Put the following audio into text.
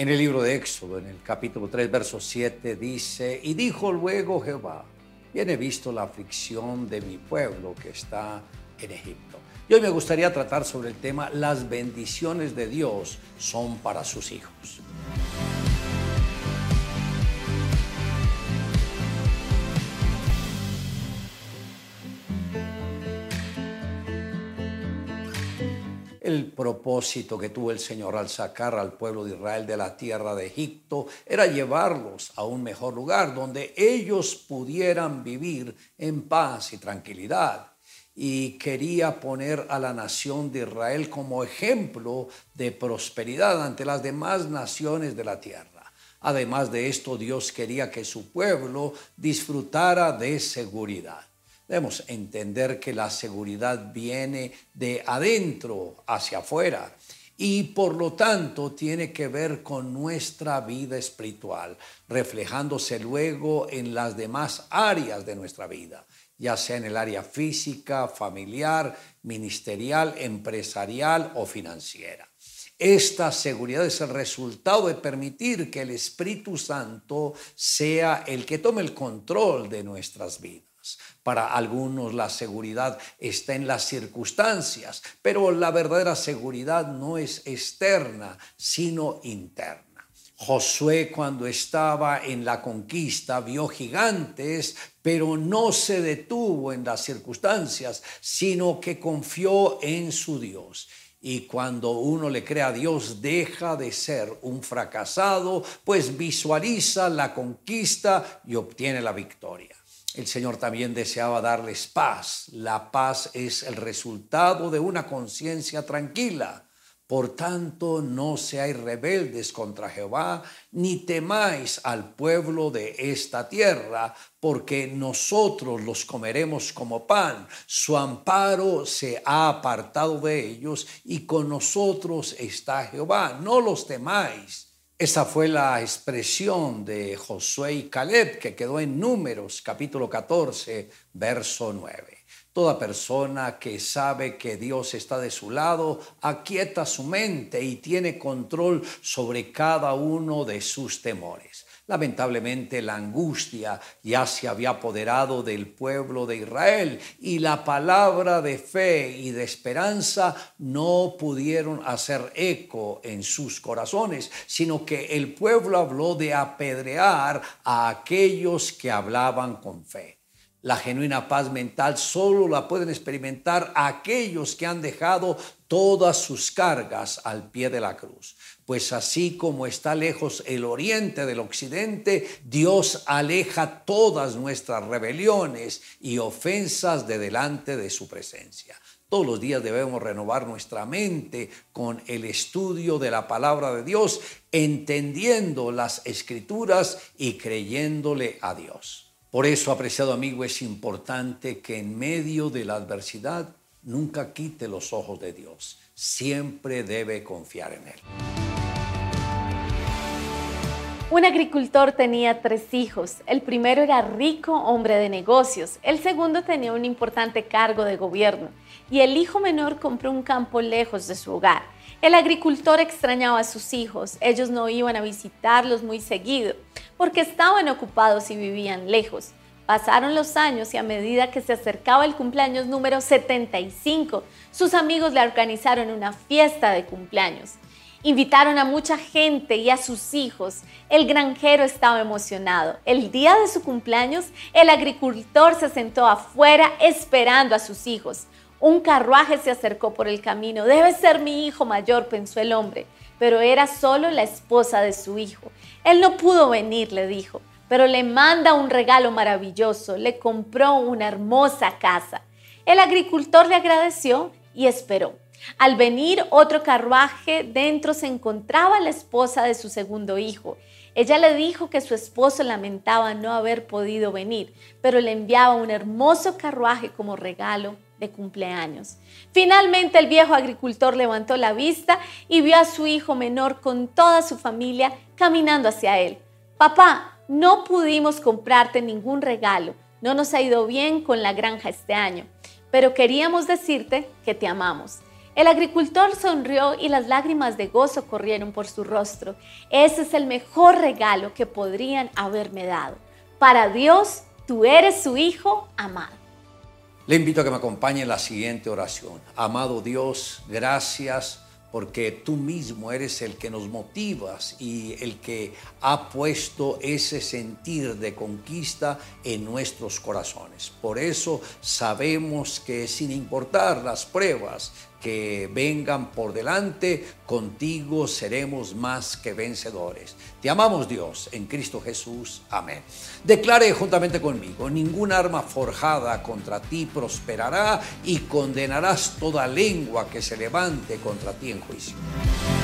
En el libro de Éxodo, en el capítulo 3, verso 7, dice: y dijo luego Jehová, bien he visto la aflicción de mi pueblo que está en Egipto. Y hoy me gustaría tratar sobre el tema: las bendiciones de Dios son para sus hijos. El propósito que tuvo el Señor al sacar al pueblo de Israel de la tierra de Egipto era llevarlos a un mejor lugar donde ellos pudieran vivir en paz y tranquilidad. Y quería poner a la nación de Israel como ejemplo de prosperidad ante las demás naciones de la tierra. Además de esto, Dios quería que su pueblo disfrutara de seguridad. Debemos entender que la seguridad viene de adentro hacia afuera y por lo tanto tiene que ver con nuestra vida espiritual, reflejándose luego en las demás áreas de nuestra vida, ya sea en el área física, familiar, ministerial, empresarial o financiera. Esta seguridad es el resultado de permitir que el Espíritu Santo sea el que tome el control de nuestras vidas. Para algunos la seguridad está en las circunstancias, pero la verdadera seguridad no es externa, sino interna. Josué, cuando estaba en la conquista, vio gigantes, pero no se detuvo en las circunstancias, sino que confió en su Dios. Y cuando uno le cree a Dios, deja de ser un fracasado, pues visualiza la conquista y obtiene la victoria. El Señor también deseaba darles paz. La paz es el resultado de una conciencia tranquila. Por tanto, no seáis rebeldes contra Jehová, ni temáis al pueblo de esta tierra, porque nosotros los comeremos como pan. Su amparo se ha apartado de ellos, y con nosotros está Jehová. No los temáis. Esa fue la expresión de Josué y Caleb que quedó en Números capítulo 14, verso 9. Toda persona que sabe que Dios está de su lado aquieta su mente y tiene control sobre cada uno de sus temores. Lamentablemente la angustia ya se había apoderado del pueblo de Israel y la palabra de fe y de esperanza no pudieron hacer eco en sus corazones, sino que el pueblo habló de apedrear a aquellos que hablaban con fe. La genuina paz mental solo la pueden experimentar aquellos que han dejado todas sus cargas al pie de la cruz. Pues así como está lejos el oriente del occidente, Dios aleja todas nuestras rebeliones y ofensas de delante de su presencia. Todos los días debemos renovar nuestra mente con el estudio de la palabra de Dios, entendiendo las Escrituras y creyéndole a Dios. Por eso, apreciado amigo, es importante que en medio de la adversidad nunca quite los ojos de Dios. Siempre debe confiar en Él. Un agricultor tenía 3 hijos. El primero era rico, hombre de negocios. El segundo tenía un importante cargo de gobierno. Y el hijo menor compró un campo lejos de su hogar. El agricultor extrañaba a sus hijos. Ellos no iban a visitarlos muy seguido, porque estaban ocupados y vivían lejos. Pasaron los años y a medida que se acercaba el cumpleaños número 75, sus amigos le organizaron una fiesta de cumpleaños. Invitaron a mucha gente y a sus hijos. El granjero estaba emocionado. El día de su cumpleaños, el agricultor se sentó afuera esperando a sus hijos. Un carruaje se acercó por el camino. Debe ser mi hijo mayor, pensó el hombre, pero era solo la esposa de su hijo. Él no pudo venir, le dijo, pero le manda un regalo maravilloso. Le compró una hermosa casa. El agricultor le agradeció y esperó. Al venir otro carruaje, dentro se encontraba la esposa de su segundo hijo. Ella le dijo que su esposo lamentaba no haber podido venir, pero le enviaba un hermoso carruaje como regalo de cumpleaños. Finalmente el viejo agricultor levantó la vista y vio a su hijo menor con toda su familia caminando hacia él. Papá, no pudimos comprarte ningún regalo, no nos ha ido bien con la granja este año, pero queríamos decirte que te amamos. El agricultor sonrió y las lágrimas de gozo corrieron por su rostro. Ese es el mejor regalo que podrían haberme dado. Para Dios, tú eres su hijo amado. Le invito a que me acompañe en la siguiente oración. Amado Dios, gracias porque tú mismo eres el que nos motivas y el que ha puesto ese sentir de conquista en nuestros corazones. Por eso sabemos que sin importar las pruebas que vengan por delante, contigo seremos más que vencedores. Te amamos, Dios, en Cristo Jesús. Amén. Declare juntamente conmigo: ningún arma forjada contra ti prosperará y condenarás toda lengua que se levante contra ti en juicio.